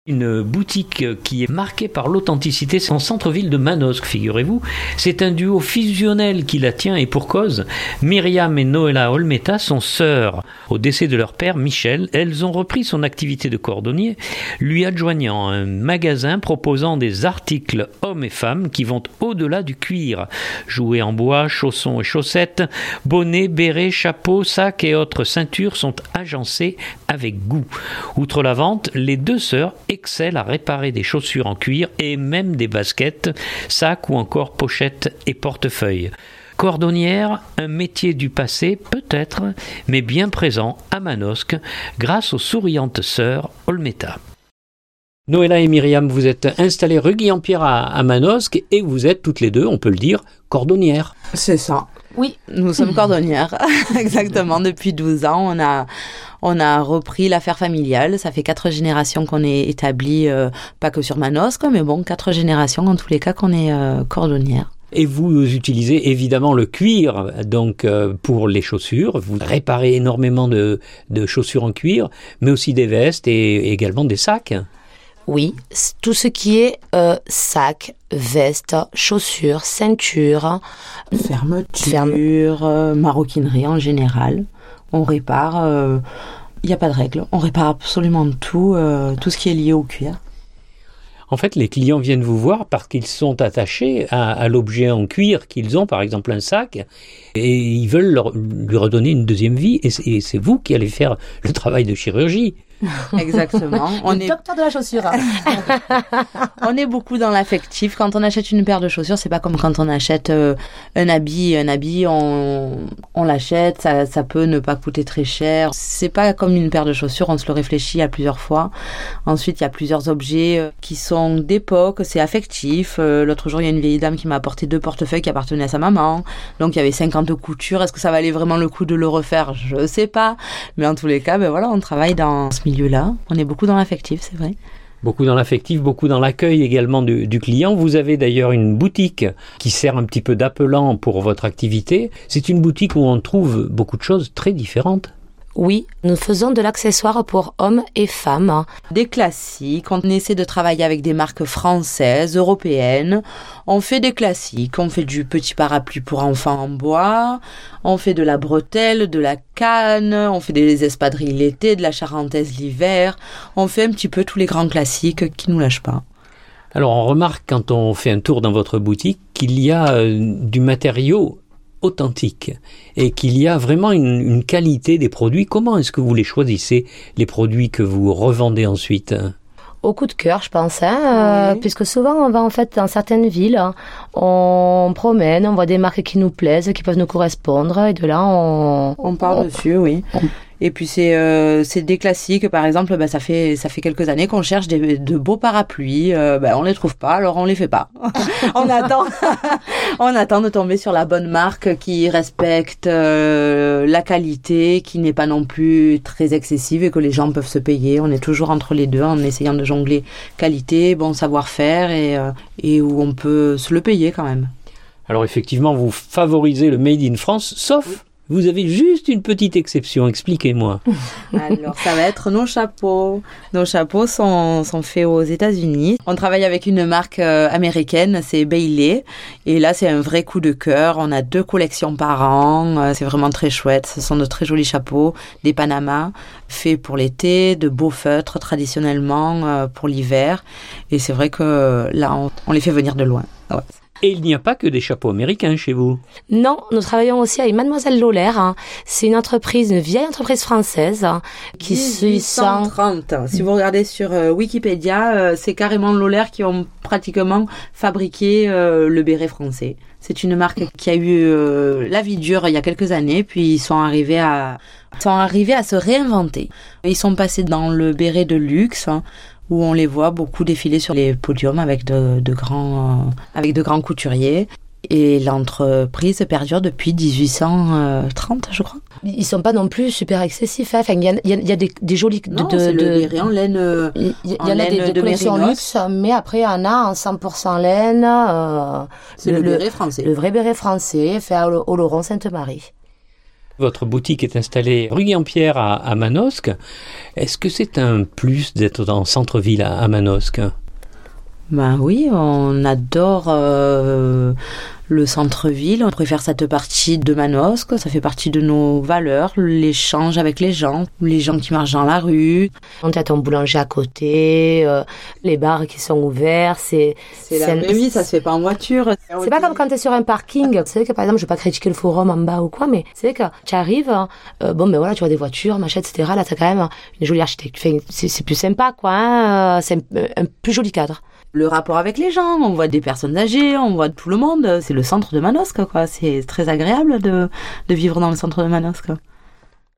Une boutique qui est marquée par l'authenticité, c'est en centre-ville de Manosque, figurez-vous. C'est un duo fusionnel qui la tient et pour cause. Myriam et Noëlla Olmeta sont sœurs. Au décès de leur père, Michel, elles ont repris son activité de cordonnier, lui adjoignant un magasin proposant des articles hommes et femmes qui vont au-delà du cuir. Jouets en bois, chaussons et chaussettes, bonnets, bérets, chapeaux, sacs et autres ceintures sont agencés avec goût. Outre la vente, les deux sœurs excelle à réparer des chaussures en cuir et même des baskets, sacs ou encore pochettes et portefeuilles. Cordonnière, un métier du passé peut-être, mais bien présent à Manosque grâce aux souriantes sœurs Olmeta. Noëlla et Myriam, vous êtes installées rue Guillaume-Pierre à Manosque et vous êtes toutes les deux, on peut le dire, cordonnières. C'est ça. Oui, nous sommes cordonnières, exactement. Depuis 12 ans, on a repris l'affaire familiale. Ça fait 4 générations qu'on est établi, pas que sur Manosque, mais bon, 4 générations en tous les cas qu'on est cordonnières. Et vous utilisez évidemment le cuir donc pour les chaussures. Vous réparez énormément de chaussures en cuir, mais aussi des vestes et également des sacs. Oui, tout ce qui est sac, veste, chaussures, ceinture, fermeture, maroquinerie en général. On répare, il n'y a pas de règle, on répare absolument tout ce qui est lié au cuir. En fait, les clients viennent vous voir parce qu'ils sont attachés à l'objet en cuir qu'ils ont, par exemple un sac, et ils veulent lui redonner une deuxième vie, et c'est vous qui allez faire le travail de chirurgie. Exactement. On est docteur de la chaussure. On est beaucoup dans l'affectif. Quand on achète une paire de chaussures, c'est pas comme quand on achète un habit. Un habit, on l'achète, ça peut ne pas coûter très cher. C'est pas comme une paire de chaussures, on se le réfléchit à plusieurs fois. Ensuite, il y a plusieurs objets qui sont d'époque, c'est affectif. L'autre jour, il y a une vieille dame qui m'a apporté 2 portefeuilles qui appartenaient à sa maman. Donc, il y avait 50 coutures. Est-ce que ça valait vraiment le coup de le refaire? Je sais pas. Mais en tous les cas, voilà, on travaille dans ce milieu-là. On est beaucoup dans l'affectif, c'est vrai. Beaucoup dans l'affectif, beaucoup dans l'accueil également du client. Vous avez d'ailleurs une boutique qui sert un petit peu d'appelant pour votre activité. C'est une boutique où on trouve beaucoup de choses très différentes. Oui, nous faisons de l'accessoire pour hommes et femmes. Des classiques, on essaie de travailler avec des marques françaises, européennes. On fait des classiques, on fait du petit parapluie pour enfants en bois, on fait de la bretelle, de la canne, on fait des espadrilles l'été, de la charentaise l'hiver. On fait un petit peu tous les grands classiques qui nous lâchent pas. Alors on remarque quand on fait un tour dans votre boutique qu'il y a du matériau authentique et qu'il y a vraiment une qualité des produits. Comment est-ce que vous les choisissez, les produits que vous revendez ensuite? Au coup de cœur, je pense, oui. Puisque souvent on va en fait dans certaines villes, on promène, on voit des marques qui nous plaisent, qui peuvent nous correspondre, et de là on part dessus, oui. Et puis c'est des classiques, par exemple, ça fait quelques années qu'on cherche de beaux parapluies, on les trouve pas, alors on les fait pas. on attend de tomber sur la bonne marque qui respecte la qualité, qui n'est pas non plus très excessive et que les gens peuvent se payer. On est toujours entre les deux en essayant de jongler qualité, bon savoir-faire et où on peut se le payer quand même. Alors effectivement, vous favorisez le Made in France, sauf... Oui. Vous avez juste une petite exception, expliquez-moi. Alors, ça va être nos chapeaux. Nos chapeaux sont faits aux États-Unis. On travaille avec une marque américaine, c'est Bailey. Et là, c'est un vrai coup de cœur. On a 2 collections par an. C'est vraiment très chouette. Ce sont de très jolis chapeaux, des Panamas, faits pour l'été, de beaux feutres traditionnellement pour l'hiver. Et c'est vrai que là, on les fait venir de loin. Ouais. Et il n'y a pas que des chapeaux américains chez vous. Non, nous travaillons aussi avec Mademoiselle Lolaire. C'est une vieille entreprise française qui 1830. Si vous regardez sur Wikipédia, c'est carrément Lolaire qui ont pratiquement fabriqué le béret français. C'est une marque qui a eu la vie dure il y a quelques années, puis ils sont arrivés à se réinventer. Ils sont passés dans le béret de luxe, où on les voit beaucoup défiler sur les podiums avec de grands couturiers. Et l'entreprise perdure depuis 1830, je crois. Ils sont pas non plus super excessifs. Enfin, il y a des jolis... Non, c'est le béret en laine. Il y en a des collections luxe, mais après, il y en a en 100% laine. C'est le béret français. Le vrai béret français, fait à Oloron-Sainte-Marie. Votre boutique est installée rue Guillampierre à Manosque. Est-ce que c'est un plus d'être dans le centre-ville à Manosque ? Ben oui, on adore le centre-ville. On préfère cette partie de Manosque. Ça fait partie de nos valeurs, l'échange avec les gens qui marchent dans la rue. On a ton boulanger à côté, les bars qui sont ouverts. C'est la vraie vie, ça se fait pas en voiture. C'est pas comme quand t'es sur un parking. C'est vrai que par exemple, je vais pas critiquer le forum en bas ou quoi, mais c'est vrai que tu arrives, voilà, tu vois des voitures, machin, etc. Là, t'as quand même une jolie architecture. C'est plus sympa, quoi. Hein, c'est un plus joli cadre. Le rapport avec les gens, on voit des personnes âgées, on voit tout le monde. C'est le centre de Manosque, quoi. C'est très agréable de vivre dans le centre de Manosque.